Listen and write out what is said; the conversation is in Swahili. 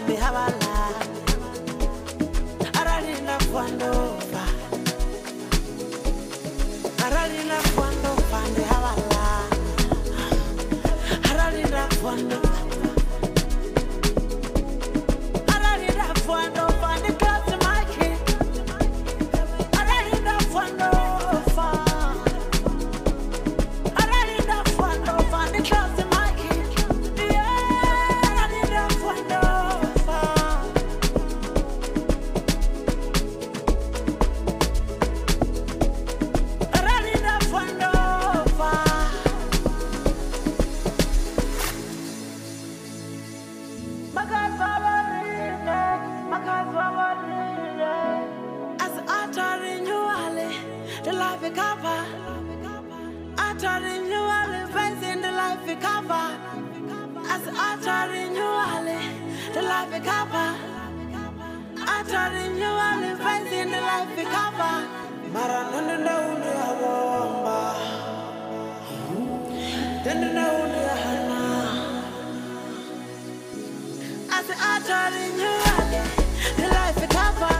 fande havala aralina cuando va aralina cuando fande havala aralina cuando fande close my key aralina cuando fa aralina cuando fande close my key yeah aralina cuando fa aralina cuando fa as uttering you ale the life cover uttering you ale facing the life cover as uttering you ale the life cover uttering you ale facing the life cover marananda ndaunde abomba tende ndaunde hana as uttering you ale the life cover